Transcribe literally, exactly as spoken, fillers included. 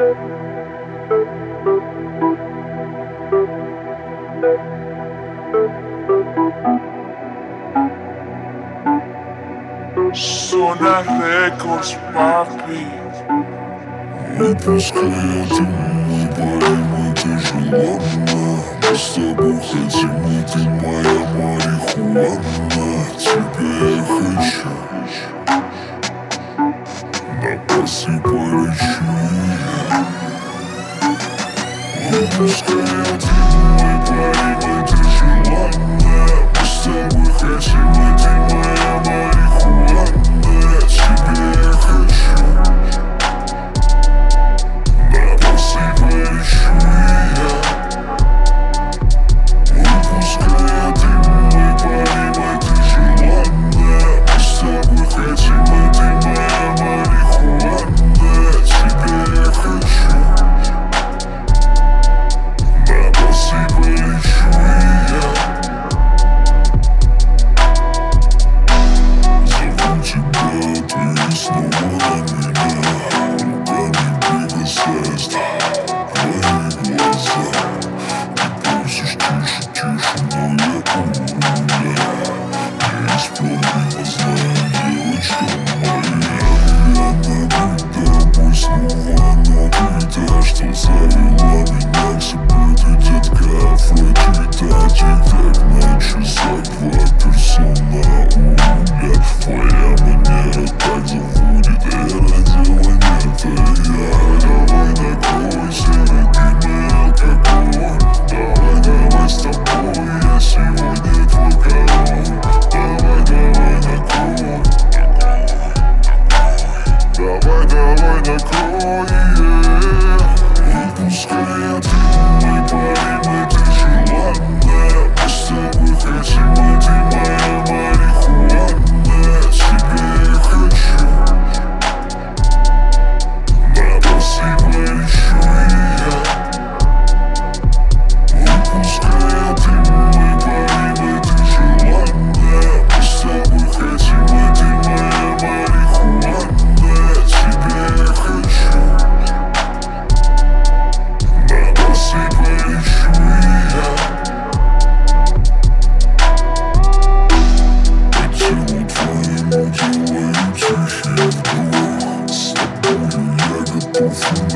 Zona Records, papi. Выпускай это мы парим, это желанно. Мы с тобой хотим, и ты моя марихуана. Тебя я хочу, на басе полечу я. Выпускай это мы парим, это желанно. Мы с тобой хотим, и ты моя марихуана. Тебя я хочу, на басе полечу я. Выпускай это мы парим, это желанно. Мы с тобой хотим, и ты моя марихуана. Тебя я хочу, на басе полечу я. Зову тебя, ты снова на меня. Руками прикасаясь твои глаза. Ты просишь тише, тише, но я у руля. Не исполнила, знаю, девочка моя. Я набит тобой снова, но ты та, что завела меня к себе. Ты, детка, Афродита, тик-так на часах, два персона у руля. Твоя манера так заводит, и родила нет, а я. Давай накройся, родимый алкоголь. Давай, давай с тобой, я сегодня твой король. Давай, давай накрой, давай, давай накрой, yeah. Выпускай это мы парим, это желанно. Мы с тобой хотим, и ты моя марихуана. Тебя я хочу, на басе полечу я. Выпускай это мы парим, это желанно. Мы с тобой хотим, и ты моя марихуана. Тебя я хочу, на басе полечу я. По телу твоему делаю тихий вдох. С тобою я готов.